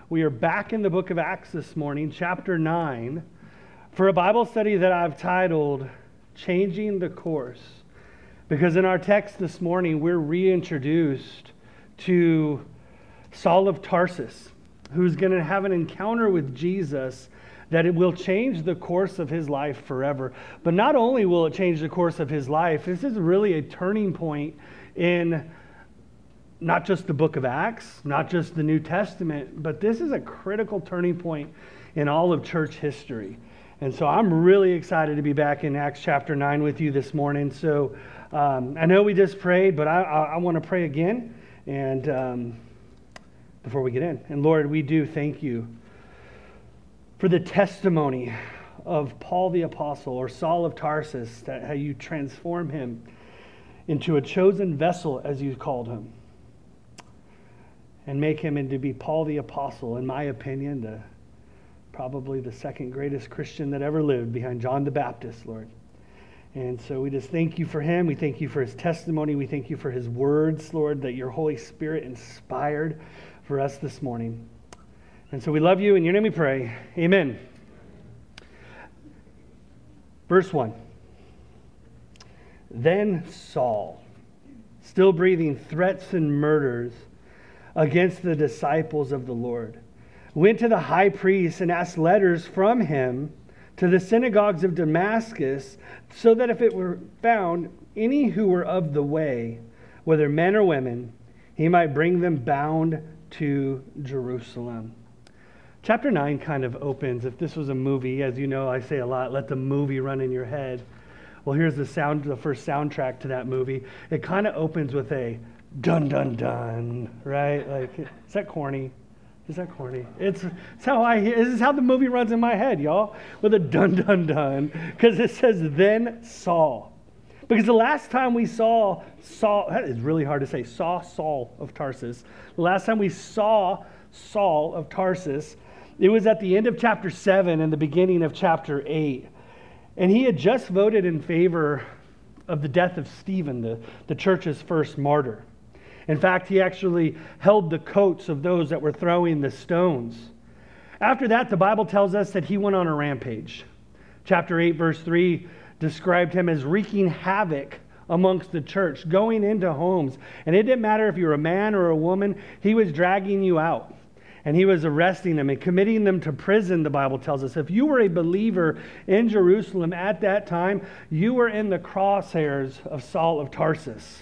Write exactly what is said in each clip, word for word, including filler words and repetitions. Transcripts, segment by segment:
We are back in the book of Acts this morning, chapter nine, for a Bible study that I've titled, Changing the Course. Because in our text this morning, we're reintroduced to Saul of Tarsus, who's going to have an encounter with Jesus that it will change the course of his life forever. But not only will it change the course of his life, this is really a turning point in not just the book of Acts, not just the New Testament, but this is a critical turning point in all of church history. And so I'm really excited to be back in Acts chapter nine with you this morning. So um, I know we just prayed, but I, I, I want to pray again and um, before we get in. And Lord, we do thank you for the testimony of Paul the Apostle, or Saul of Tarsus, that how you transform him into a chosen vessel, as you called him, and make him into be Paul the Apostle, in my opinion, the, probably the second greatest Christian that ever lived, behind John the Baptist, Lord. And so we just thank you for him. We thank you for his testimony. We thank you for his words, Lord, that your Holy Spirit inspired for us this morning. And so we love you. In your name we pray. Amen. Verse one. Then Saul, still breathing threats and murders against the disciples of the Lord, went to the high priest and asked letters from him to the synagogues of Damascus, so that if it were found any who were of the way, whether men or women, he might bring them bound to Jerusalem. Chapter nine kind of opens, if this was a movie, as you know, I say a lot, let the movie run in your head. Well, here's the sound, the first soundtrack to that movie. It kind of opens with a dun dun dun, right? Like, is that corny? Is that corny? It's, it's how I. This is how the movie runs in my head, y'all, with a dun dun dun, because it says then Saul. Because the last time we saw Saul, that is really hard to say, saw Saul of Tarsus. The last time we saw Saul of Tarsus, it was at the end of chapter seven and the beginning of chapter eight. And he had just voted in favor of the death of Stephen, the, the church's first martyr. In fact, he actually held the coats of those that were throwing the stones. After that, the Bible tells us that he went on a rampage. Chapter eight, verse three described him as wreaking havoc amongst the church, going into homes. And it didn't matter if you were a man or a woman, he was dragging you out. And he was arresting them and committing them to prison, the Bible tells us. If you were a believer in Jerusalem at that time, you were in the crosshairs of Saul of Tarsus.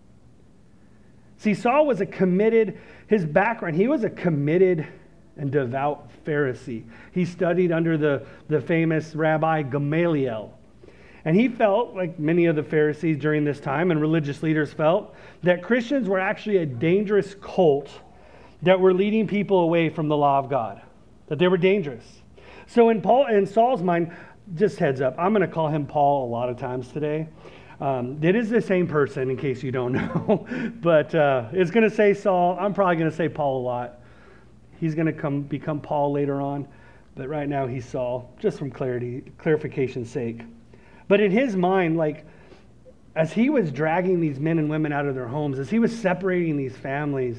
See, Saul was a committed, his background, he was a committed and devout Pharisee. He studied under the, the famous Rabbi Gamaliel. And he felt, like many of the Pharisees during this time and religious leaders felt, that Christians were actually a dangerous cult that were leading people away from the law of God, that they were dangerous. So in Paul, in Saul's mind, just heads up, I'm going to call him Paul a lot of times today. Um, it is the same person, in case you don't know, but uh, it's going to say Saul. I'm probably going to say Paul a lot. He's going to come become Paul later on, but right now he's Saul, just from clarity, clarification's sake. But in his mind, like, as he was dragging these men and women out of their homes, as he was separating these families,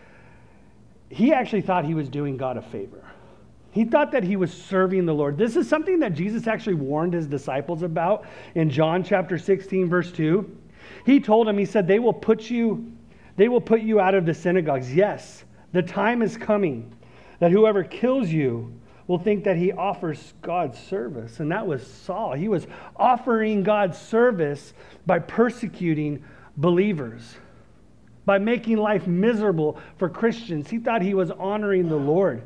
he actually thought he was doing God a favor. He thought that he was serving the Lord. This is something that Jesus actually warned his disciples about in John chapter sixteen, verse two. He told them, he said, they will put you, they will put you out of the synagogues. Yes, the time is coming that whoever kills you will think that he offers God's service. And that was Saul. He was offering God's service by persecuting believers, by making life miserable for Christians. He thought he was honoring the Lord.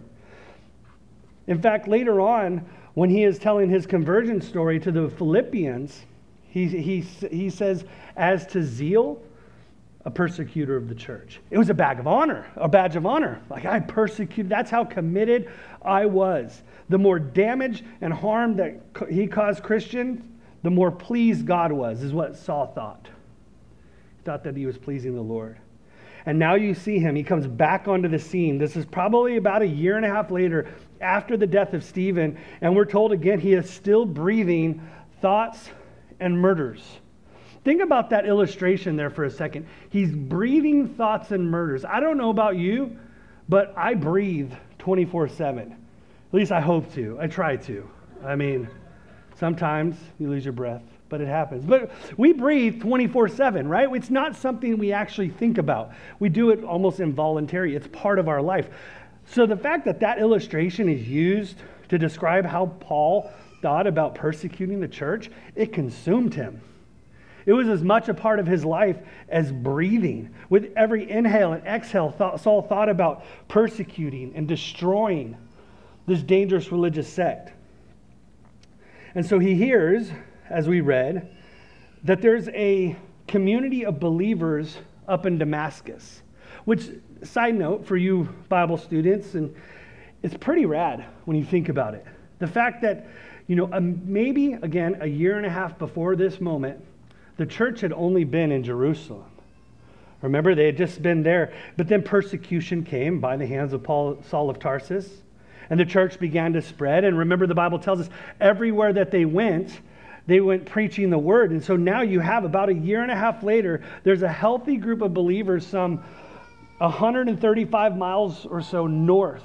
In fact, later on, when he is telling his conversion story to the Philippians, he, he, he says, as to zeal, a persecutor of the church. It was a badge of honor, a badge of honor. Like, I persecuted, that's how committed I was. The more damage and harm that he caused Christians, the more pleased God was, is what Saul thought. He thought that he was pleasing the Lord. And now you see him, he comes back onto the scene. This is probably about a year and a half later, after the death of Stephen, and we're told again he is still breathing thoughts and murders. Think about that illustration there for a second. He's breathing thoughts and murders. I don't know about you, but I breathe twenty-four seven. At least I hope to. I try to. I mean, sometimes you lose your breath, but it happens. But we breathe twenty-four seven, right? It's not something we actually think about. We do it almost involuntary. It's part of our life. So the fact that that illustration is used to describe how Paul thought about persecuting the church, it consumed him. It was as much a part of his life as breathing. With every inhale and exhale, thought, Saul thought about persecuting and destroying this dangerous religious sect. And so he hears, as we read, that there's a community of believers up in Damascus, which, side note for you Bible students, and it's pretty rad when you think about it. The fact that, you know, um, maybe, again, a year and a half before this moment, the church had only been in Jerusalem. Remember, they had just been there, but then persecution came by the hands of Paul, Saul of Tarsus, and the church began to spread. And remember, the Bible tells us everywhere that they went, they went preaching the word. And so now you have, about a year and a half later, there's a healthy group of believers, some one hundred thirty-five miles or so north,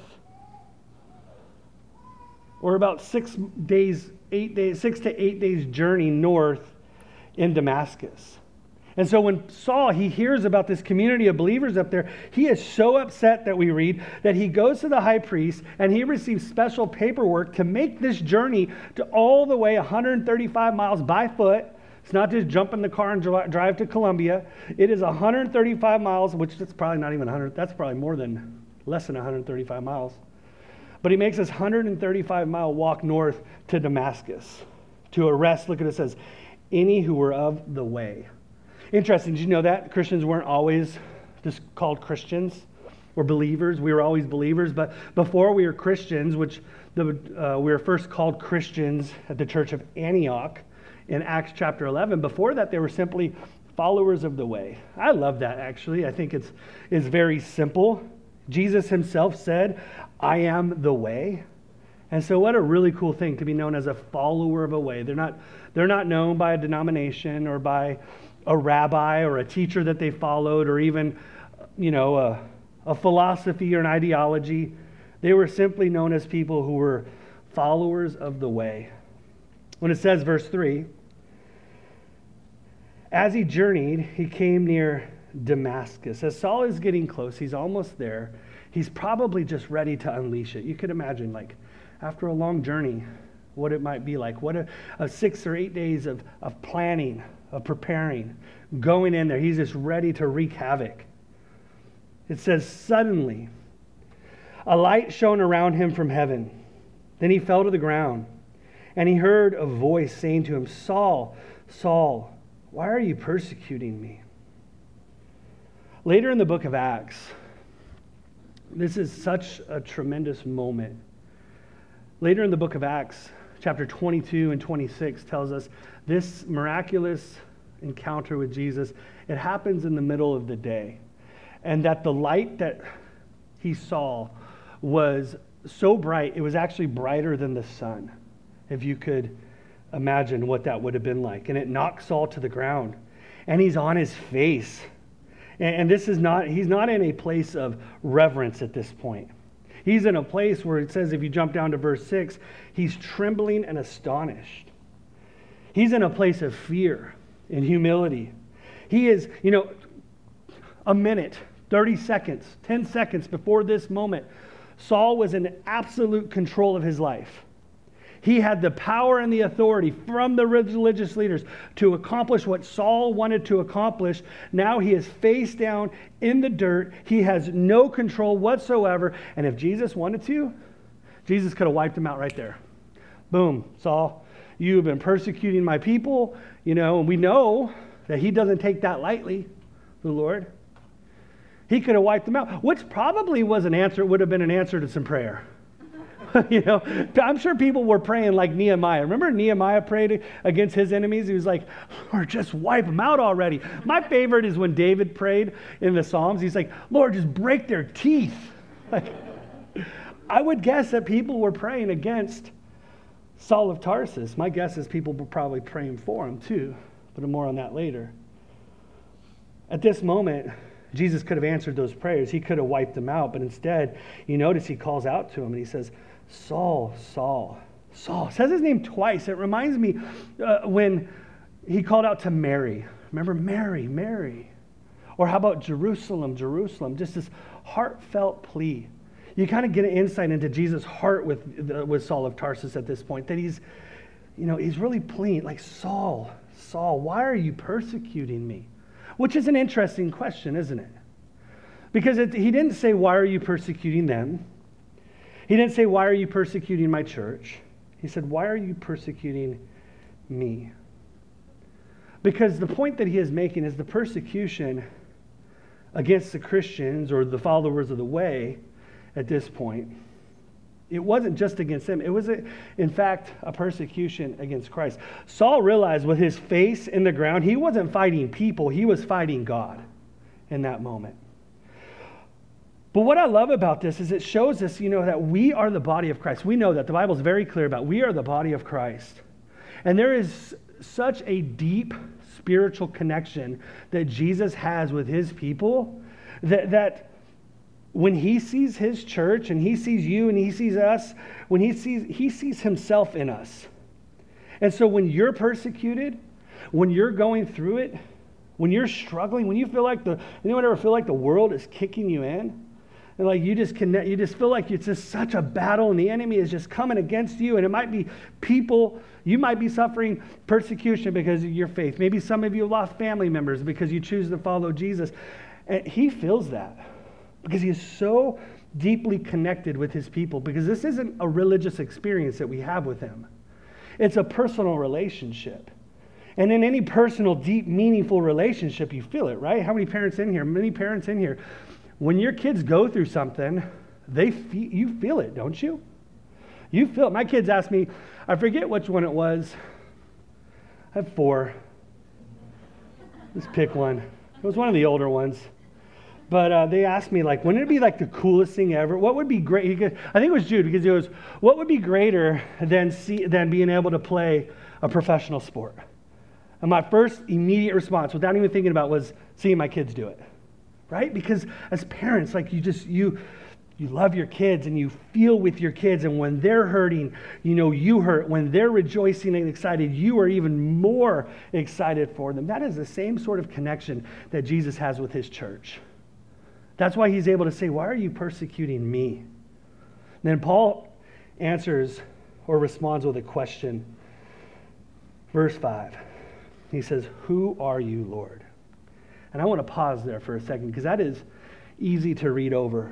or about six days, eight days, six to eight days journey north in Damascus. And so when Saul, he hears about this community of believers up there, he is so upset, that we read, that he goes to the high priest and he receives special paperwork to make this journey to all the way one hundred thirty-five miles by foot. It's not just jump in the car and drive to Columbia. It is one hundred thirty-five miles, which is probably not even one hundred. That's probably more than, less than one hundred thirty-five miles. But he makes this one hundred thirty-five mile walk north to Damascus to arrest, look at it, it says, any who were of the way. Interesting, did you know that? Christians weren't always just called Christians or believers. We were always believers, but before we were Christians, which the, uh, we were first called Christians at the church of Antioch in Acts chapter eleven, before that they were simply followers of the way. I love that, actually. I think it's, it's very simple. Jesus himself said, I am the way. And so what a really cool thing to be known as a follower of a way. They're not, they're not known by a denomination or by a rabbi or a teacher that they followed, or even, you know, a, a philosophy or an ideology. They were simply known as people who were followers of the way. When it says, verse three, as he journeyed, he came near Damascus. As Saul is getting close, he's almost there. He's probably just ready to unleash it. You could imagine, like, after a long journey, what it might be like. What a, a six or eight days of, of planning, of preparing, going in there. He's just ready to wreak havoc. It says, suddenly, a light shone around him from heaven. Then he fell to the ground, and he heard a voice saying to him, Saul, Saul, why are you persecuting me? Later in the book of Acts, this is such a tremendous moment. Later in the book of Acts, chapter twenty-two and twenty-six tells us this miraculous encounter with Jesus, it happens in the middle of the day. And that the light that he saw was so bright, it was actually brighter than the sun, if you could imagine what that would have been like. And it knocks Saul to the ground, and he's on his face. And this is not, he's not in a place of reverence at this point. He's in a place where it says, if you jump down to verse six, he's trembling and astonished. He's in a place of fear and humility. He is, you know, a minute, thirty seconds, ten seconds before this moment, Saul was in absolute control of his life. He had the power and the authority from the religious leaders to accomplish what Saul wanted to accomplish. Now he is face down in the dirt. He has no control whatsoever. And if Jesus wanted to, Jesus could have wiped him out right there. Boom, Saul, you have been persecuting my people. You know, and we know that he doesn't take that lightly, the Lord. He could have wiped them out, which probably was an answer, would have been an answer to some prayer. You know, I'm sure people were praying like Nehemiah. Remember Nehemiah prayed against his enemies? He was like, Lord, just wipe them out already. My favorite is when David prayed in the Psalms. He's like, Lord, just break their teeth. Like, I would guess that people were praying against Saul of Tarsus. My guess is people were probably praying for him too, but more on that later. At this moment, Jesus could have answered those prayers. He could have wiped them out, but instead, you notice he calls out to him and he says, Saul, Saul, Saul. Says his name twice. It reminds me uh, when he called out to Mary. Remember, Mary, Mary. Or how about Jerusalem, Jerusalem? Just this heartfelt plea. You kind of get an insight into Jesus' heart with, with Saul of Tarsus at this point, that he's, you know, he's really pleading, like, Saul, Saul, why are you persecuting me? Which is an interesting question, isn't it? Because it, he didn't say, why are you persecuting them? He didn't say, why are you persecuting my church? He said, why are you persecuting me? Because the point that he is making is the persecution against the Christians or the followers of the way at this point, it wasn't just against them. It was, a, in fact, a persecution against Christ. Saul realized with his face in the ground, he wasn't fighting people, he was fighting God in that moment. But what I love about this is it shows us, you know, that we are the body of Christ. We know that. The Bible is very clear about it. We are the body of Christ. And there is such a deep spiritual connection that Jesus has with his people that, that when he sees his church and he sees you and he sees us, when he sees, he sees himself in us. And so when you're persecuted, when you're going through it, when you're struggling, when you feel like the, anyone ever feel like the world is kicking you in? And like you just connect, you just feel like it's just such a battle and the enemy is just coming against you. And it might be people, you might be suffering persecution because of your faith. Maybe some of you lost family members because you choose to follow Jesus. And he feels that because he is so deeply connected with his people, because this isn't a religious experience that we have with him. It's a personal relationship. And in any personal, deep, meaningful relationship, you feel it, right? How many parents in here? Many parents in here. When your kids go through something, they fe- you feel it, don't you? You feel it. My kids asked me, I forget which one it was. I have four. Let's pick one. It was one of the older ones. But uh, they asked me, like, wouldn't it be like the coolest thing ever? What would be great? He could, I think it was Jude, because he goes, what would be greater than see, than being able to play a professional sport? And my first immediate response, without even thinking about it, was seeing my kids do it. Right? Because as parents, like you just, you you love your kids and you feel with your kids, and when they're hurting, you know, you hurt. When they're rejoicing and excited, you are even more excited for them. That is the same sort of connection that Jesus has with his church. That's why he's able to say, why are you persecuting me? And then Paul answers or responds with a question. Verse five, he says, who are you, Lord? And I want to pause there for a second, because that is easy to read over.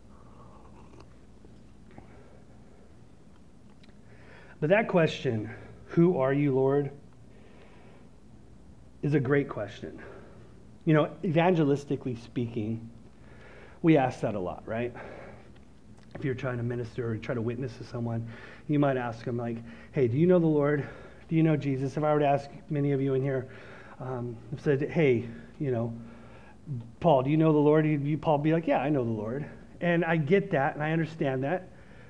But that question, who are you, Lord, is a great question. You know, evangelistically speaking, we ask that a lot, right? If you're trying to minister or try to witness to someone, you might ask them like, hey, do you know the Lord? Do you know Jesus? If I were to ask many of you in here, um, said, hey, you know, Paul, do you know the Lord? You, you Paul be like, yeah, I know the Lord. And I get that, and I understand that.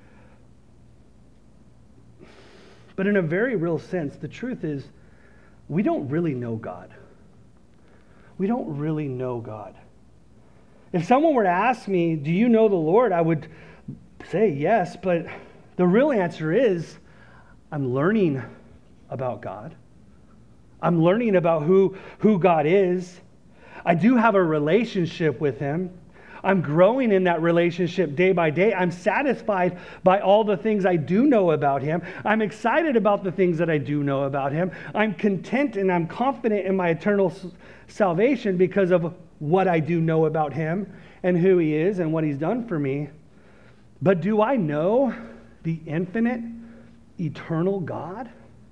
But in a very real sense, the truth is, we don't really know God. We don't really know God. If someone were to ask me, do you know the Lord? I would say yes, but the real answer is, I'm learning about God. I'm learning about who, who God is. I do have a relationship with him. I'm growing in that relationship day by day. I'm satisfied by all the things I do know about him. I'm excited about the things that I do know about him. I'm content and I'm confident in my eternal salvation because of what I do know about him and who he is and what he's done for me. But do I know the infinite, eternal God?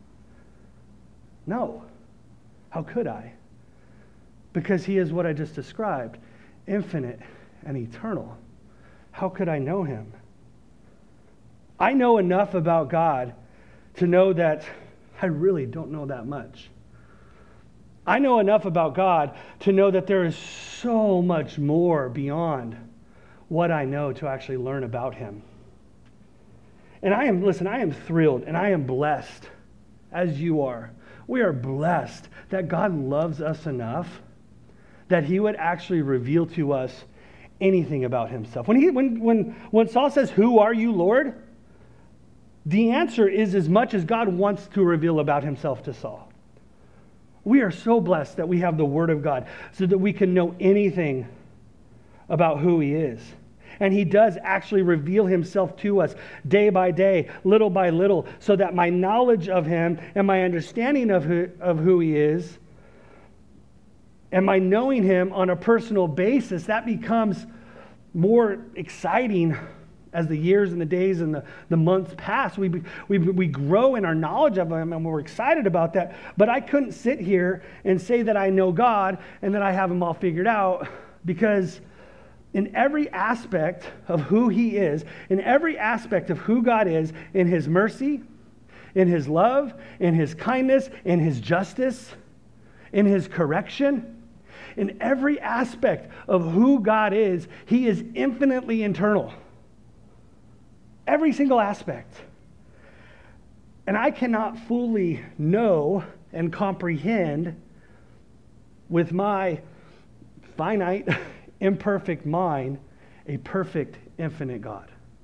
No. How could I? Because he is what I just described, infinite and eternal. How could I know him? I know enough about God to know that I really don't know that much. I know enough about God to know that there is so much more beyond what I know to actually learn about him. And I am, listen, I am thrilled and I am blessed, as you are. We are blessed that God loves us enough that he would actually reveal to us anything about himself. When he when when when Saul says, "Who are you, Lord?" the answer is as much as God wants to reveal about himself to Saul. We are so blessed that we have the Word of God so that we can know anything about who he is. And he does actually reveal himself to us day by day, little by little, so that my knowledge of him and my understanding of who, of who he is, and my knowing him on a personal basis, that becomes more exciting as the years and the days and the, the months pass. We, we, we grow in our knowledge of him, and we're excited about that. But I couldn't sit here and say that I know God and that I have him all figured out, because in every aspect of who he is, in every aspect of who God is, in his mercy, in his love, in his kindness, in his justice, in his correction, in every aspect of who God is, he is infinitely internal. Every single aspect. And I cannot fully know and comprehend with my finite, imperfect mind a perfect, infinite God.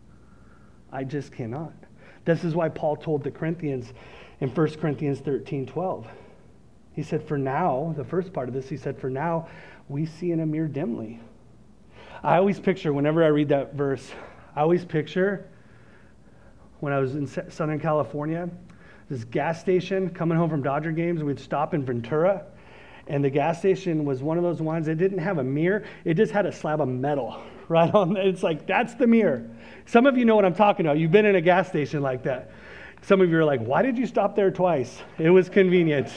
I just cannot. This is why Paul told the Corinthians in First Corinthians thirteen twelve. He said, for now, the first part of this, he said, for now, we see in a mirror dimly. I always picture, whenever I read that verse, I always picture when I was in Southern California, this gas station coming home from Dodger games, we'd stop in Ventura, and the gas station was one of those ones that didn't have a mirror. It just had a slab of metal right on it. It's like, that's the mirror. Some of you know what I'm talking about. You've been in a gas station like that. Some of you are like, why did you stop there twice? It was convenient.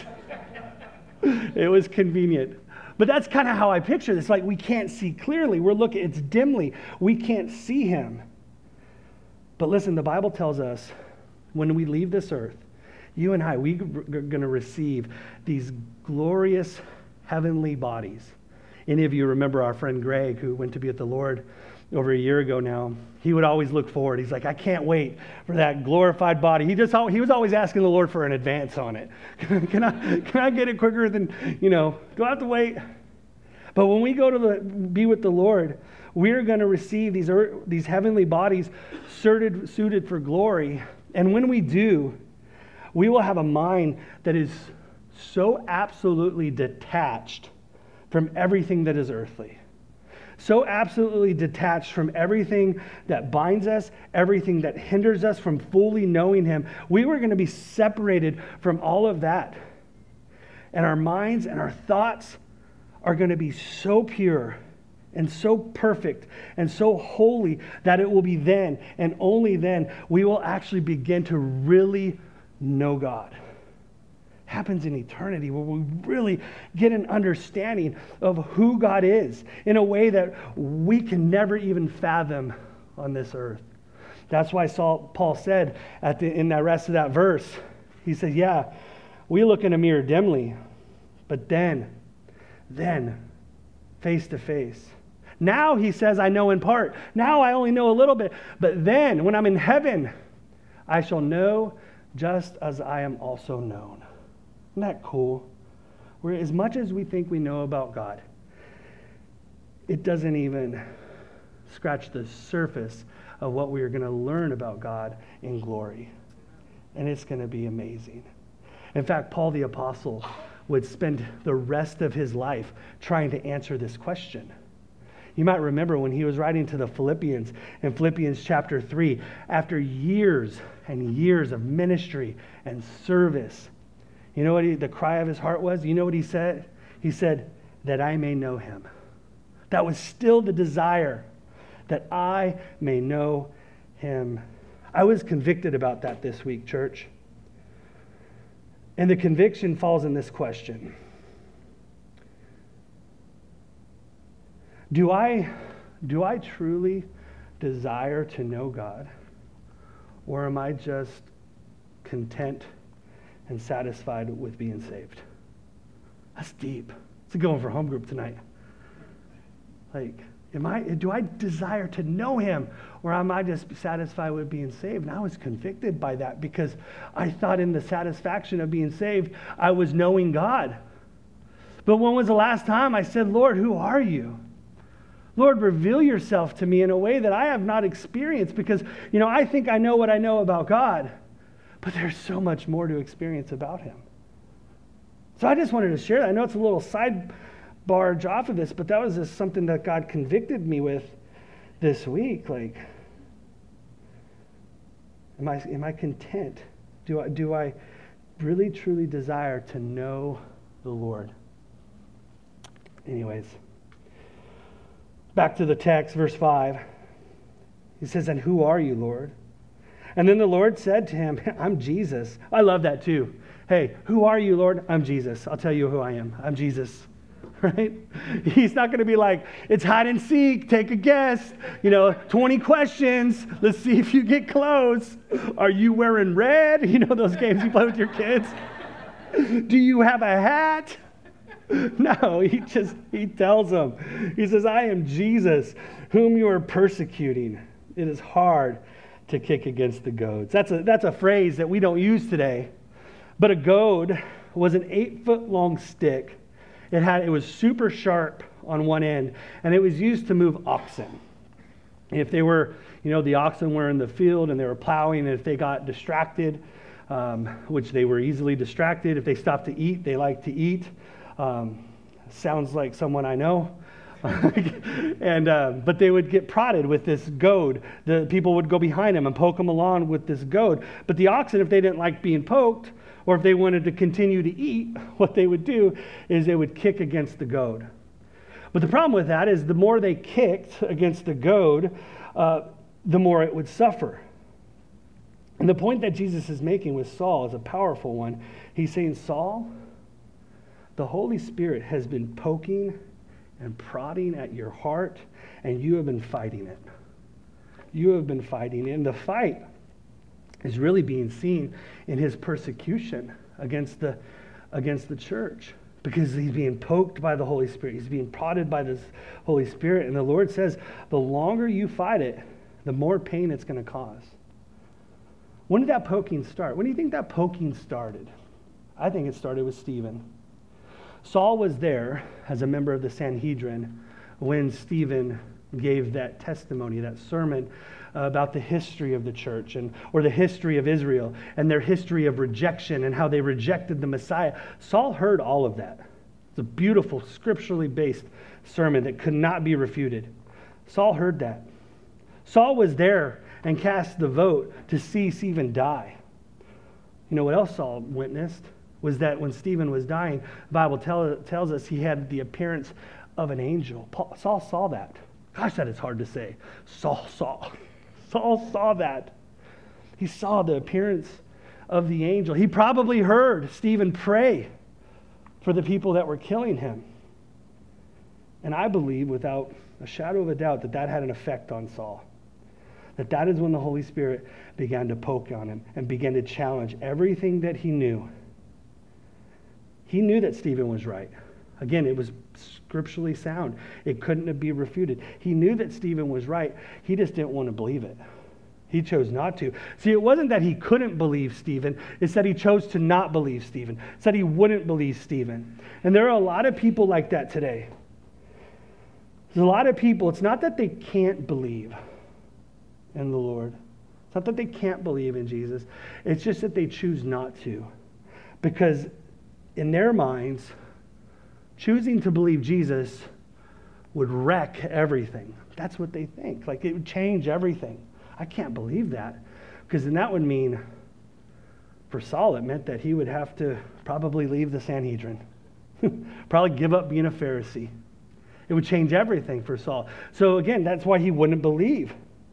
It was convenient. But that's kind of how I picture this. Like, we can't see clearly. We're looking, it's dimly. We can't see him. But listen, the Bible tells us when we leave this earth, you and I, we're going to receive these glorious heavenly bodies. Any of you remember our friend Greg, who went to be with the Lord over a year ago now? He would always look forward. He's like, I can't wait for that glorified body. He just he was always asking the Lord for an advance on it. Can I can I get it quicker than, you know, do I have to wait? But when we go to the, be with the Lord, we're going to receive these earth, these heavenly bodies suited, suited for glory. And when we do, we will have a mind that is so absolutely detached from everything that is earthly. So absolutely detached from everything that binds us, everything that hinders us from fully knowing him. We were going to be separated from all of that. And our minds and our thoughts are going to be so pure and so perfect and so holy that it will be then and only then we will actually begin to really know God. Happens in eternity, where we really get an understanding of who God is in a way that we can never even fathom on this earth. That's why Saul, Paul said at the, in the rest of that verse, he said, yeah, we look in a mirror dimly, but then, then, face to face. Now, he says, I know in part. Now I only know a little bit. But then, when I'm in heaven, I shall know just as I am also known. Isn't that cool? Where as much as we think we know about God, it doesn't even scratch the surface of what we are going to learn about God in glory. And it's going to be amazing. In fact, Paul the Apostle would spend the rest of his life trying to answer this question. You might remember when he was writing to the Philippians in Philippians chapter three, after years and years of ministry and service, you know what he, the cry of his heart was? You know what he said? He said, that I may know him. That was still the desire, that I may know him. I was convicted about that this week, church. And the conviction falls in this question. Do I, do I truly desire to know God? Or am I just content and satisfied with being saved? That's deep. It's a going for home group tonight. Like, am I? Do I desire to know him, or am I just satisfied with being saved? And I was convicted by that because I thought in the satisfaction of being saved, I was knowing God. But when was the last time I said, Lord, who are you? Lord, reveal yourself to me in a way that I have not experienced, because, you know, I think I know what I know about God, but there's so much more to experience about him. So I just wanted to share that. I know it's a little sidebar off of this, but that was just something that God convicted me with this week. Like, am I am I content? Do I do I really truly desire to know the Lord? Anyways, back to the text, verse five. He says, "And who are you, Lord?" And then the Lord said to him, "I'm Jesus." I love that too. Hey, who are you, Lord? I'm Jesus. I'll tell you who I am. I'm Jesus. Right? He's not going to be like, it's hide and seek, take a guess, you know, twenty questions. Let's see if you get close. Are you wearing red? You know those games you play with your kids? Do you have a hat? No, he just, he tells them. He says, I am Jesus, whom you are persecuting. It is hard to kick against the goads. That's a, that's a phrase that we don't use today. But a goad was an eight-foot-long stick. It had it was super sharp on one end, and it was used to move oxen. If they were, you know, the oxen were in the field and they were plowing, and if they got distracted, um, which they were easily distracted, if they stopped to eat, they liked to eat. Um, sounds like someone I know. and uh, but they would get prodded with this goad. The people would go behind them and poke them along with this goad. But the oxen, if they didn't like being poked, or if they wanted to continue to eat, what they would do is they would kick against the goad. But the problem with that is the more they kicked against the goad, uh, the more it would suffer. And the point that Jesus is making with Saul is a powerful one. He's saying, Saul, the Holy Spirit has been poking and prodding at your heart, and you have been fighting it. You have been fighting it. And the fight is really being seen in his persecution against the against the church, because he's being poked by the Holy Spirit. He's being prodded by this Holy Spirit. And the Lord says, the longer you fight it, the more pain it's going to cause. When did that poking start? When do you think that poking started? I think it started with Stephen. Saul was there as a member of the Sanhedrin when Stephen gave that testimony, that sermon uh, about the history of the church, and or the history of Israel and their history of rejection and how they rejected the Messiah. Saul heard all of that. It's a beautiful, scripturally based sermon that could not be refuted. Saul heard that. Saul was there and cast the vote to see Stephen die. You know what else Saul witnessed? Was that when Stephen was dying, the Bible tell, tells us he had the appearance of an angel. Paul, Saul saw that. Gosh, that is hard to say. Saul saw. Saul saw that. He saw the appearance of the angel. He probably heard Stephen pray for the people that were killing him. And I believe, without a shadow of a doubt, that that had an effect on Saul. That that is when the Holy Spirit began to poke on him and began to challenge everything that he knew. He knew that Stephen was right. Again, it was scripturally sound. It couldn't be refuted. He knew that Stephen was right. He just didn't want to believe it. He chose not to. See, it wasn't that he couldn't believe Stephen. It's that he chose to not believe Stephen. It's that he wouldn't believe Stephen. And there are a lot of people like that today. There's a lot of people, it's not that they can't believe in the Lord. It's not that they can't believe in Jesus. It's just that they choose not to. Because in their minds, choosing to believe Jesus would wreck everything. That's what they think. Like, it would change everything. I can't believe that. Because then that would mean, for Saul, it meant that he would have to probably leave the Sanhedrin. Probably give up being a Pharisee. It would change everything for Saul. So again, that's why he wouldn't believe.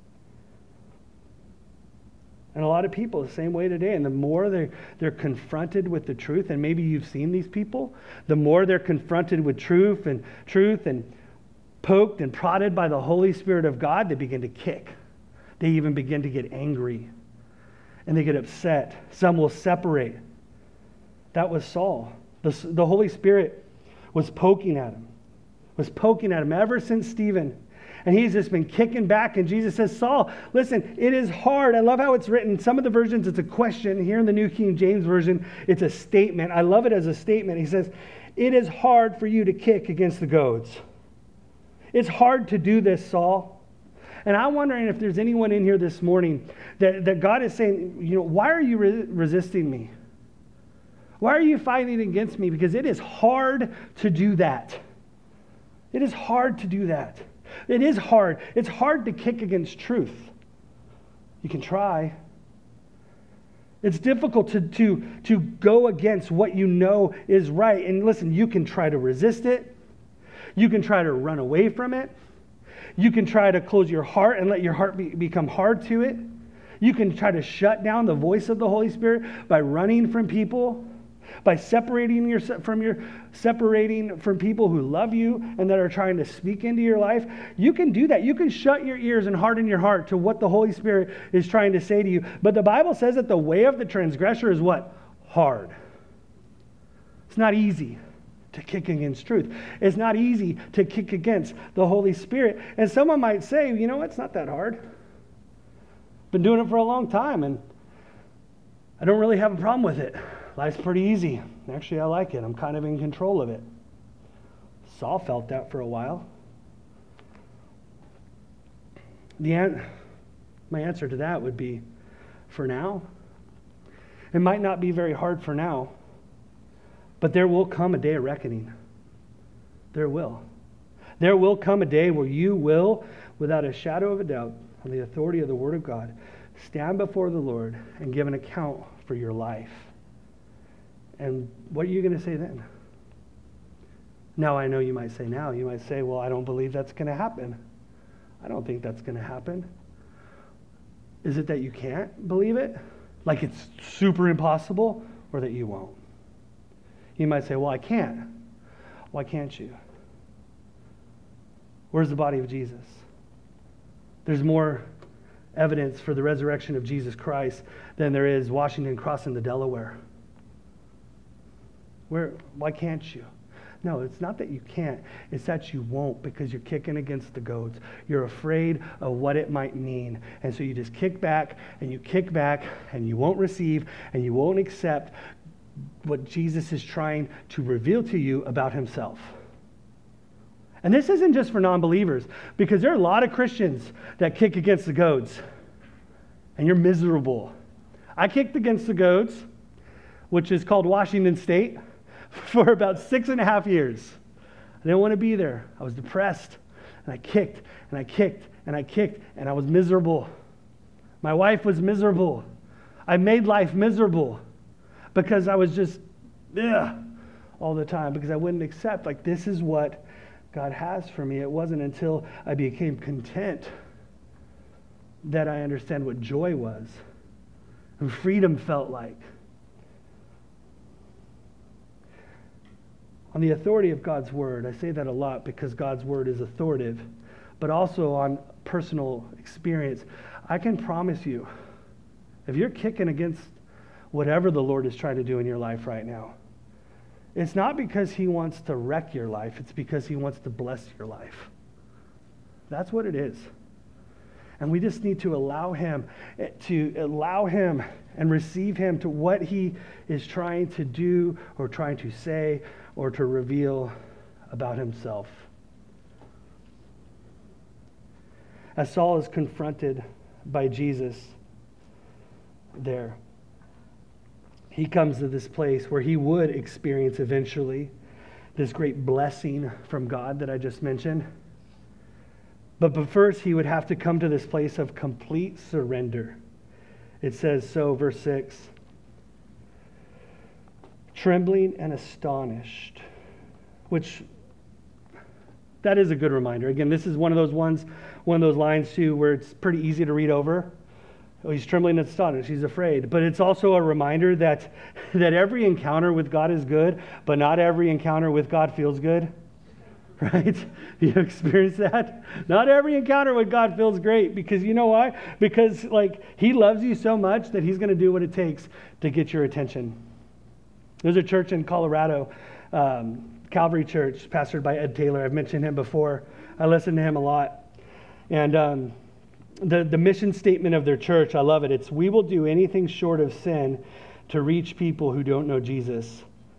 And a lot of people the same way today. And the more they're, they're confronted with the truth, and maybe you've seen these people, the more they're confronted with truth and truth and poked and prodded by the Holy Spirit of God, they begin to kick. They even begin to get angry. And they get upset. Some will separate. That was Saul. The, the Holy Spirit was poking at him. Was poking at him ever since Stephen. And he's just been kicking back. And Jesus says, Saul, listen, it is hard. I love how it's written. Some of the versions, it's a question. Here in the New King James Version, it's a statement. I love it as a statement. He says, It is hard for you to kick against the goads. It's hard to do this, Saul. And I'm wondering if there's anyone in here this morning that, that God is saying, you know, why are you re- resisting me? Why are you fighting against me? Because it is hard to do that. It is hard to do that. It is hard. It's hard to kick against truth. You can try. It's difficult to, to, to go against what you know is right. And listen, you can try to resist it. You can try to run away from it. You can try to close your heart and let your heart be, become hard to it. You can try to shut down the voice of the Holy Spirit by running from people, by separating yourself from your separating from people who love you and that are trying to speak into your life. You can do that. You can shut your ears and harden your heart to what the Holy Spirit is trying to say to you. But the Bible says that the way of the transgressor is what? Hard. It's not easy to kick against truth. It's not easy to kick against the Holy Spirit. And someone might say, you know, it's not that hard. Been doing it for a long time and I don't really have a problem with it. Life's pretty easy. Actually, I like it. I'm kind of in control of it. Saul felt that for a while. The an- my answer to that would be, for now. It might not be very hard for now, but there will come a day of reckoning. There will. There will come a day where you will, without a shadow of a doubt, on the authority of the Word of God, stand before the Lord and give an account for your life. And what are you going to say then? Now, I know you might say now. You might say, well, I don't believe that's going to happen. I don't think that's going to happen. Is it that you can't believe it? Like it's super impossible? Or that you won't? You might say, well, I can't. Why can't you? Where's the body of Jesus? There's more evidence for the resurrection of Jesus Christ than there is Washington crossing the Delaware. Where? Why can't you? No, it's not that you can't. It's that you won't because you're kicking against the goads. You're afraid of what it might mean. And so you just kick back and you kick back and you won't receive and you won't accept what Jesus is trying to reveal to you about himself. And this isn't just for non-believers because there are a lot of Christians that kick against the goads and you're miserable. I kicked against the goads, which is called Washington State, for about six and a half years. I didn't want to be there. I was depressed, and I kicked, and I kicked, and I kicked, and I was miserable. My wife was miserable. I made life miserable because I was just, ugh, all the time, because I wouldn't accept, like, this is what God has for me. It wasn't until I became content that I understand what joy was and freedom felt like. On the authority of God's word, I say that a lot because God's word is authoritative, but also on personal experience. I can promise you, if you're kicking against whatever the Lord is trying to do in your life right now, it's not because he wants to wreck your life, it's because he wants to bless your life. That's what it is. And we just need to allow him, to allow him and receive him to what he is trying to do or trying to say or to reveal about himself. As Saul is confronted by Jesus there, he comes to this place where he would experience eventually this great blessing from God that I just mentioned. But, but first, he would have to come to this place of complete surrender. It says so, verse six. Trembling and astonished, which that is a good reminder. Again, this is one of those ones, one of those lines too, where it's pretty easy to read over. Oh, he's trembling and astonished. He's afraid. But it's also a reminder that, that every encounter with God is good, but not every encounter with God feels good. Right? You experience that? Not every encounter with God feels great because you know why? Because like he loves you so much that he's going to do what it takes to get your attention. There's a church in Colorado, um, Calvary Church, pastored by Ed Taylor. I've mentioned him before. I listen to him a lot. And um, the, the mission statement of their church, I love it. It's, we will do anything short of sin to reach people who don't know Jesus.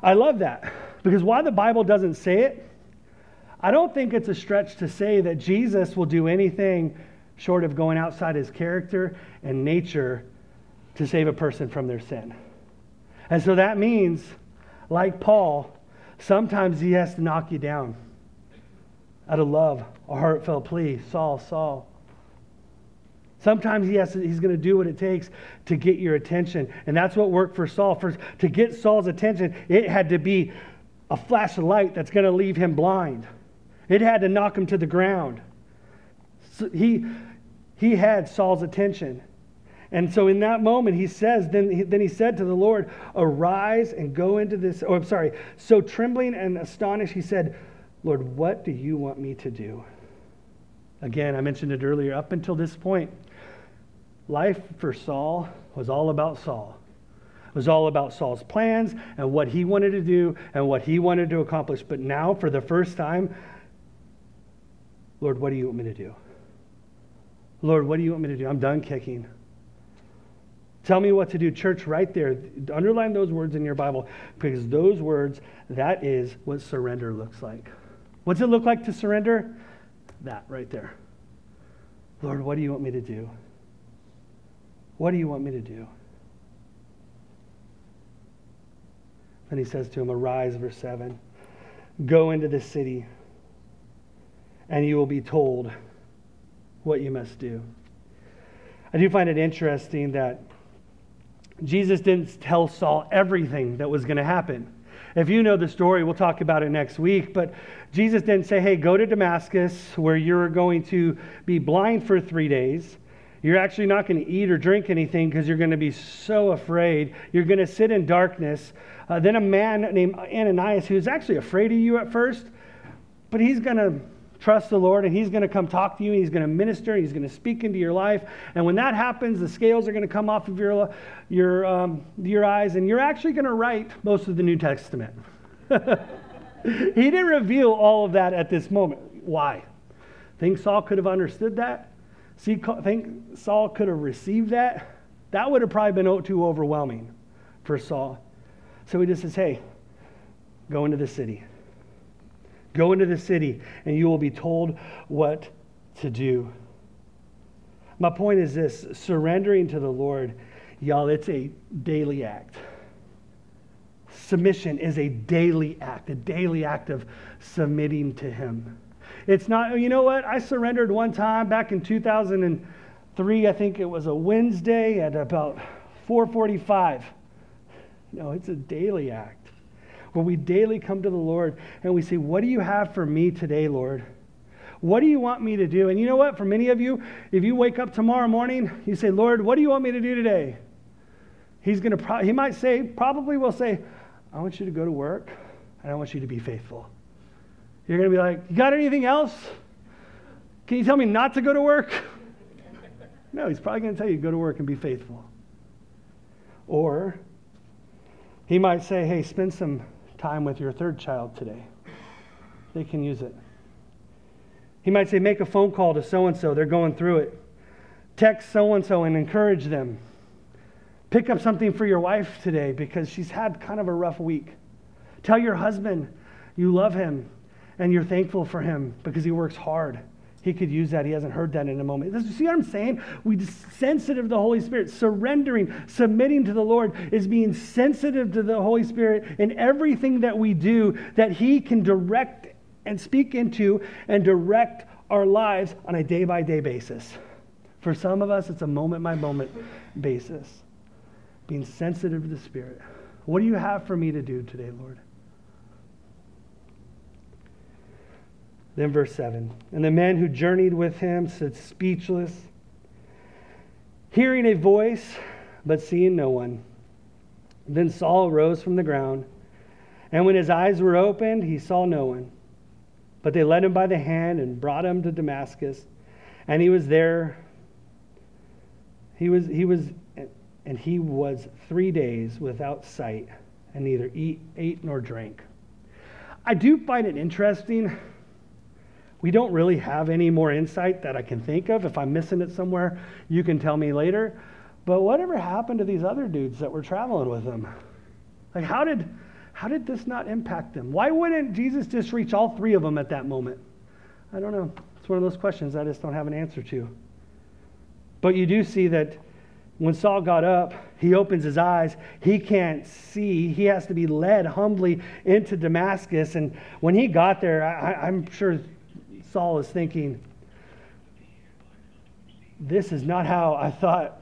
I love that, because while the Bible doesn't say it, I don't think it's a stretch to say that Jesus will do anything short of going outside his character and nature to save a person from their sin. And so that means, like Paul, sometimes he has to knock you down out of love, a heartfelt plea. Saul, Saul. Sometimes he has to, he's going to do what it takes to get your attention. And that's what worked for Saul. For, to get Saul's attention, it had to be a flash of light that's going to leave him blind. It had to knock him to the ground. So he, he had Saul's attention. And so in that moment, he says, then he, then he said to the Lord, arise and go into this. Oh, I'm sorry. So trembling and astonished, he said, Lord, what do you want me to do? Again, I mentioned it earlier. Up until this point, life for Saul was all about Saul. It was all about Saul's plans and what he wanted to do and what he wanted to accomplish. But now, for the first time, Lord, what do you want me to do? Lord, what do you want me to do? I'm done kicking. Tell me what to do. Church, right there, underline those words in your Bible, because those words, that is what surrender looks like. What's it look like to surrender? That right there. Lord, what do you want me to do? What do you want me to do? And he says to him, arise, verse seven, go into the city, and you will be told what you must do. I do find it interesting that Jesus didn't tell Saul everything that was going to happen. If you know the story, we'll talk about it next week, but Jesus didn't say, hey, go to Damascus where you're going to be blind for three days. You're actually not going to eat or drink anything because you're going to be so afraid. You're going to sit in darkness. Uh, then a man named Ananias, who's actually afraid of you at first, but he's going to trust the Lord, and he's going to come talk to you, and he's going to minister, and he's going to speak into your life. And when that happens, the scales are going to come off of your your um, your eyes, and you're actually going to write most of the New Testament. He didn't reveal all of that at this moment. Why? Think Saul could have understood that? See, think Saul could have received that? That would have probably been too overwhelming for Saul. So he just says, hey, go into the city. Go into the city, and you will be told what to do. My point is this: surrendering to the Lord, y'all, it's a daily act. Submission is a daily act, a daily act of submitting to Him. It's not, you know what? I surrendered one time back in two thousand three. I think it was a Wednesday at about four forty-five. No, it's a daily act, where we daily come to the Lord and we say, what do you have for me today, Lord? What do you want me to do? And you know what? For many of you, if you wake up tomorrow morning, you say, Lord, what do you want me to do today? He's going to, pro- he might say, probably will say, I want you to go to work, and I want you to be faithful. You're going to be like, you got anything else? Can you tell me not to go to work? No, he's probably going to tell you, go to work and be faithful. Or he might say, hey, spend some time with your third child today. They can use it. He might say, make a phone call to so-and-so. They're going through it. Text so-and-so and encourage them. Pick up something for your wife today because she's had kind of a rough week. Tell your husband you love him and you're thankful for him because he works hard. He could use that. He hasn't heard that in a moment. You see what I'm saying? We sensitive to the Holy Spirit. Surrendering, submitting to the Lord is being sensitive to the Holy Spirit in everything that we do, that He can direct and speak into and direct our lives on a day-by-day basis. For some of us, it's a moment-by-moment basis. Being sensitive to the Spirit. What do you have for me to do today, Lord? Then verse seven, and the men who journeyed with him stood speechless, hearing a voice, but seeing no one. Then Saul rose from the ground, and when his eyes were opened, he saw no one. But they led him by the hand and brought him to Damascus, and he was there. He was, he was, and he was three days without sight, and neither eat, ate nor drank. I do find it interesting. We don't really have any more insight that I can think of. If I'm missing it somewhere, you can tell me later. But whatever happened to these other dudes that were traveling with him? Like, how did How did this not impact them? Why wouldn't Jesus just reach all three of them at that moment? I don't know. It's one of those questions I just don't have an answer to. But you do see that when Saul got up, he opens his eyes. He can't see. He has to be led humbly into Damascus. And when he got there, I, I'm sure Saul is thinking, this is not how I thought.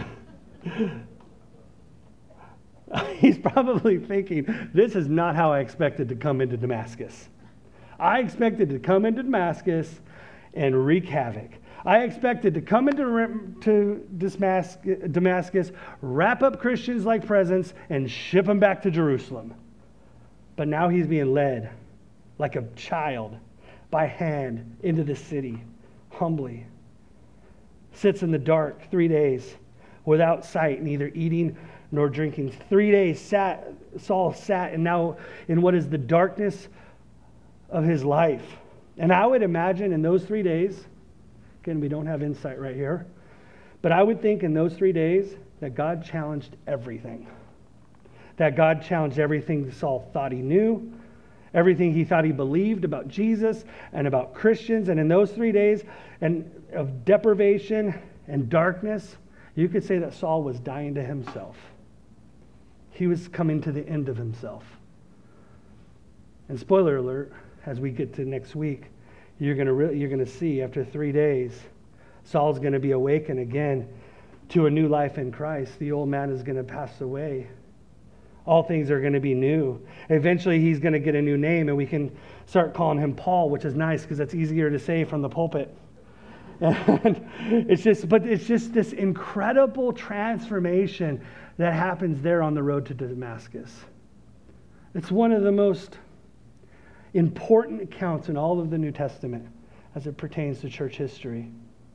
He's probably thinking, this is not how I expected to come into Damascus. I expected to come into Damascus and wreak havoc. I expected to come into to Damascus, wrap up Christians like presents, and ship them back to Jerusalem. But now he's being led like a child by hand into the city, humbly. Sits in the dark three days without sight, neither eating nor drinking. Three days sat, Saul sat, and now in what is the darkness of his life. And I would imagine in those three days, again, we don't have insight right here, but I would think in those three days that God challenged everything. That God challenged everything Saul thought he knew, everything he thought he believed about Jesus and about Christians. And in those three days and of deprivation and darkness, you could say that Saul was dying to himself. He was coming to the end of himself. And spoiler alert, as we get to next week, you're going to re- you're going to see after three days, Saul's going to be awakened again to a new life in Christ. The old man is going to pass away. All things are going to be new. Eventually, he's going to get a new name, and we can start calling him Paul, which is nice because that's easier to say from the pulpit. And it's just, but it's just this incredible transformation that happens there on the road to Damascus. It's one of the most important accounts in all of the New Testament as it pertains to church history.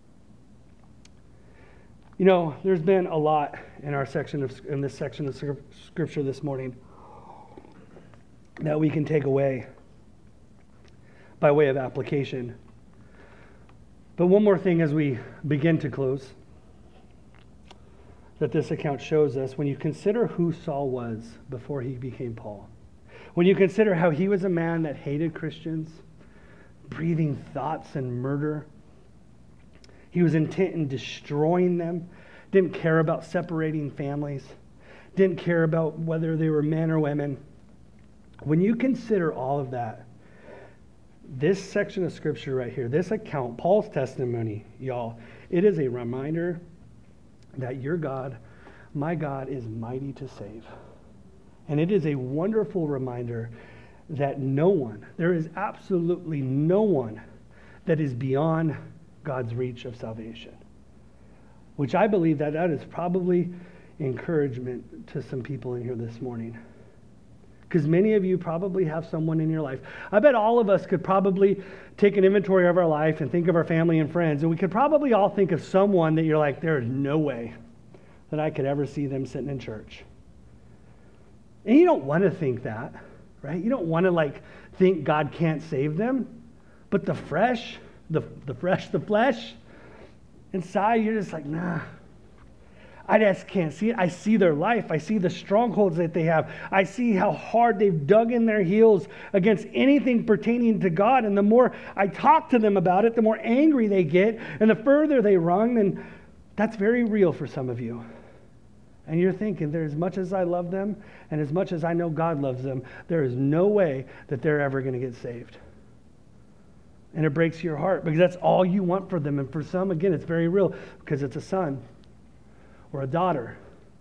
You know, there's been a lot in our section of in this section of Scripture this morning that we can take away by way of application. But one more thing as we begin to close that this account shows us, when you consider who Saul was before he became Paul, when you consider how he was a man that hated Christians, breathing thoughts and murder, he was intent in destroying them, didn't care about separating families, didn't care about whether they were men or women. When you consider all of that, this section of Scripture right here, this account, Paul's testimony, y'all, it is a reminder that your God, my God, is mighty to save. And it is a wonderful reminder that no one, there is absolutely no one that is beyond God's reach of salvation. Which I believe that that is probably encouragement to some people in here this morning. Because many of you probably have someone in your life. I bet all of us could probably take an inventory of our life and think of our family and friends, and we could probably all think of someone that you're like, there is no way that I could ever see them sitting in church. And you don't want to think that, right? You don't want to like think God can't save them. But the fresh, the, the fresh, the flesh, inside you're just like, nah. I just can't see it. I see their life. I see the strongholds that they have. I see how hard they've dug in their heels against anything pertaining to God. And the more I talk to them about it, the more angry they get. And the further they run, and that's very real for some of you. And you're thinking, there, as much as I love them, and as much as I know God loves them, there is no way that they're ever going to get saved. And it breaks your heart because that's all you want for them. And for some, again, it's very real because it's a son or a daughter,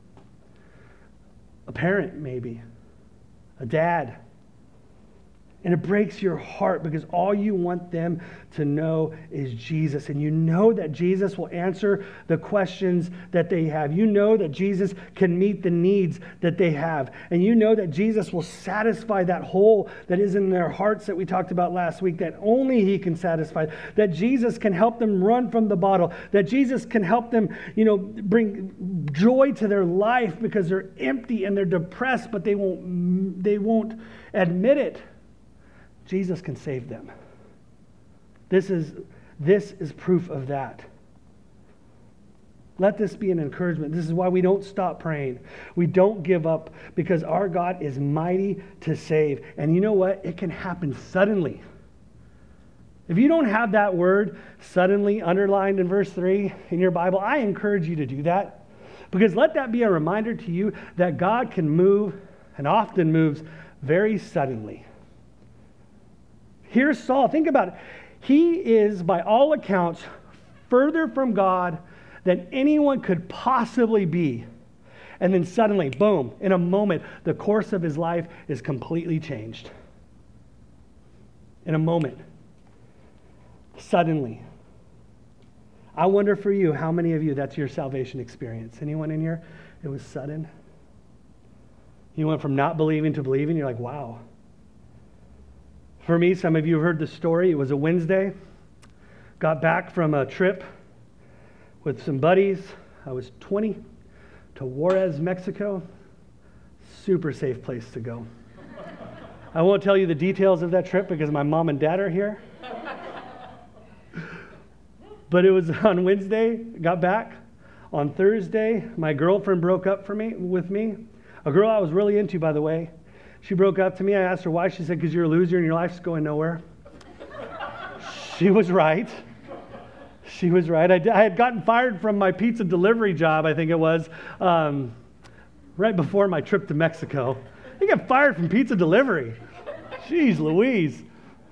a parent maybe, a dad. And it breaks your heart because all you want them to know is Jesus. And you know that Jesus will answer the questions that they have. You know that Jesus can meet the needs that they have. And you know that Jesus will satisfy that hole that is in their hearts that we talked about last week, that only He can satisfy. That Jesus can help them run from the bottle. That Jesus can help them, you know, bring joy to their life because they're empty and they're depressed, but they won't, they won't admit it. Jesus can save them. This is, this is proof of that. Let this be an encouragement. This is why we don't stop praying. We don't give up because our God is mighty to save. And you know what? It can happen suddenly. If you don't have that word suddenly underlined in verse three in your Bible, I encourage you to do that. Because let that be a reminder to you that God can move and often moves very suddenly. Here's Saul. Think about it. He is, by all accounts, further from God than anyone could possibly be. And then suddenly, boom, in a moment, the course of his life is completely changed. In a moment. Suddenly. I wonder for you, how many of you, that's your salvation experience? Anyone in here? It was sudden. You went from not believing to believing. You're like, wow. For me, some of you have heard the story. It was a Wednesday. Got back from a trip with some buddies. I was twenty to Juarez, Mexico. Super safe place to go. I won't tell you the details of that trip because my mom and dad are here. But it was on Wednesday, got back. On Thursday, my girlfriend broke up for me with me. A girl I was really into, by the way. She broke up to me. I asked her why. She said, because you're a loser and your life's going nowhere. She was right. She was right. I, d- I had gotten fired from my pizza delivery job, I think it was, um, right before my trip to Mexico. You got fired from pizza delivery. Jeez Louise.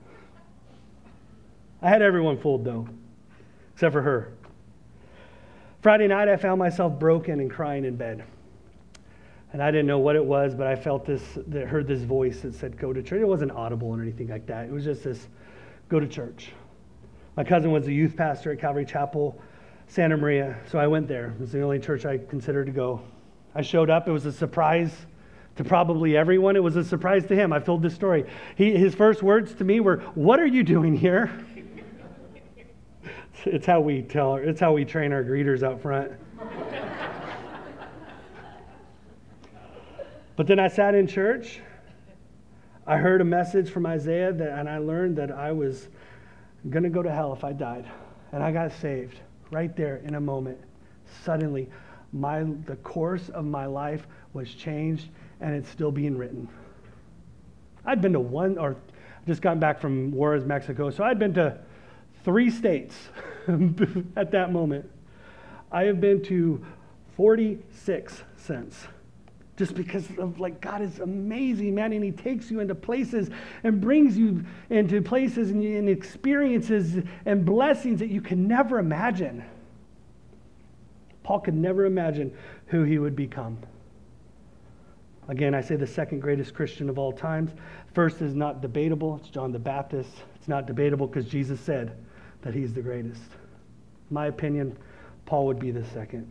I had everyone fooled, though, except for her. Friday night, I found myself broken and crying in bed. And I didn't know what it was, but I felt this, that heard this voice that said, go to church. It wasn't audible or anything like that. It was just this, go to church. My cousin was a youth pastor at Calvary Chapel, Santa Maria, so I went there. It was the only church I considered to go. I showed up. It was a surprise to probably everyone. It was a surprise to him. I've told this story. He, his first words to me were, what are you doing here? It's how we tell, it's how we train our greeters out front. But then I sat in church. I heard a message from Isaiah, that, and I learned that I was going to go to hell if I died. And I got saved right there in a moment. Suddenly, my the course of my life was changed, and it's still being written. I'd been to one, or just gotten back from Juarez, Mexico, so I'd been to three states at that moment. I have been to forty-six since. Just because of, like, God is amazing, man, and he takes you into places and brings you into places and, and experiences and blessings that you can never imagine. Paul could never imagine who he would become. Again, I say the second greatest Christian of all times. First is not debatable. It's John the Baptist. It's not debatable because Jesus said that he's the greatest. In my opinion, Paul would be the second.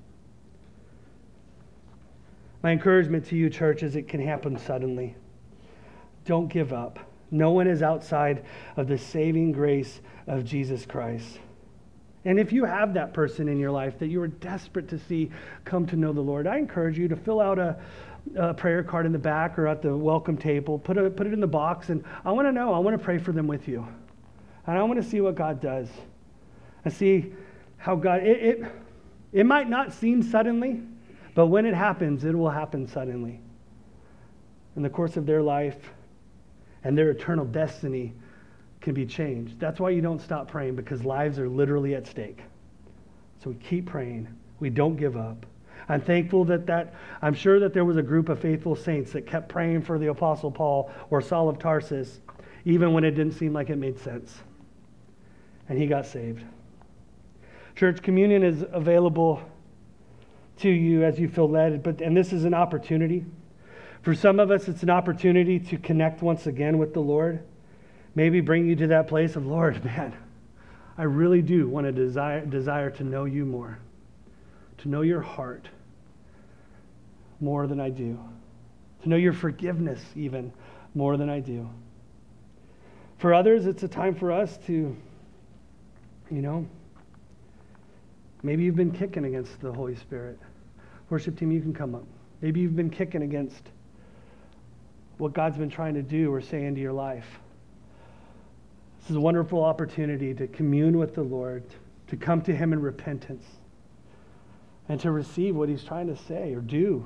My encouragement to you, church, is it can happen suddenly. Don't give up. No one is outside of the saving grace of Jesus Christ. And if you have that person in your life that you are desperate to see come to know the Lord, I encourage you to fill out a, a prayer card in the back or at the welcome table. Put, a, put it in the box, and I want to know. I want to pray for them with you. And I want to see what God does. And see how God, it, it, it might not seem suddenly, but when it happens, it will happen suddenly. In the course of their life and their eternal destiny can be changed. That's why you don't stop praying, because lives are literally at stake. So we keep praying. We don't give up. I'm thankful that that, I'm sure that there was a group of faithful saints that kept praying for the Apostle Paul or Saul of Tarsus, even when it didn't seem like it made sense. And he got saved. Church, communion is available to you as you feel led, but and this is an opportunity. For some of us, it's an opportunity to connect once again with the Lord. Maybe bring you to that place of, Lord, man, I really do want to desire, desire to know you more, to know your heart more than I do, to know your forgiveness even more than I do. For others, it's a time for us to, you know, maybe you've been kicking against the Holy Spirit. Worship team, you can come up. Maybe you've been kicking against what God's been trying to do or say into your life. This is a wonderful opportunity to commune with the Lord, to come to him in repentance, and to receive what he's trying to say or do.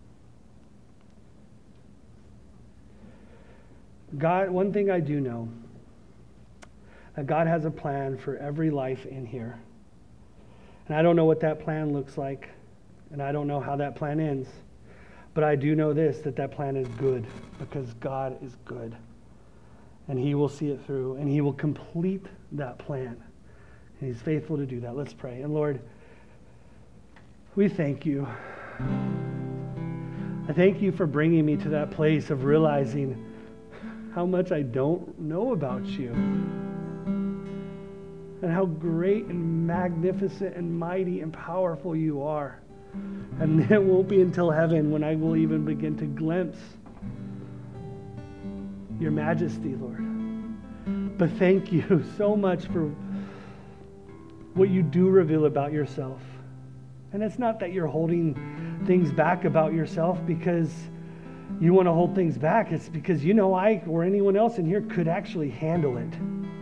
God, one thing I do know, that God has a plan for every life in here. And I don't know what that plan looks like, and I don't know how that plan ends. But I do know this, that that plan is good, because God is good. And he will see it through, and he will complete that plan. And he's faithful to do that. Let's pray. And Lord, we thank you. I thank you for bringing me to that place of realizing how much I don't know about you. And how great and magnificent and mighty and powerful you are. And it won't be until heaven when I will even begin to glimpse your majesty, Lord. But thank you so much for what you do reveal about yourself. And it's not that you're holding things back about yourself because you want to hold things back. It's because you know I or anyone else in here could actually handle it.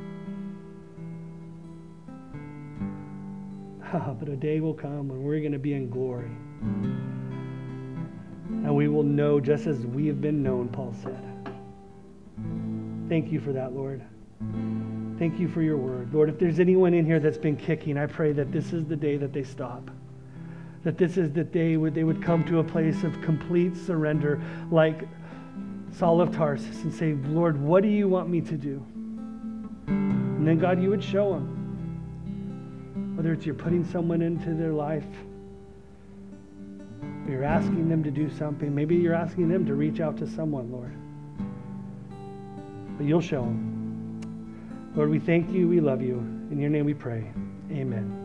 But a day will come when we're going to be in glory. And we will know just as we have been known, Paul said. Thank you for that, Lord. Thank you for your word. Lord, if there's anyone in here that's been kicking, I pray that this is the day that they stop. That this is the day where they would come to a place of complete surrender like Saul of Tarsus and say, Lord, what do you want me to do? And then, God, you would show them. Whether it's you're putting someone into their life, or you're asking them to do something. Maybe you're asking them to reach out to someone, Lord. But you'll show them. Lord, we thank you. We love you. In your name we pray. Amen.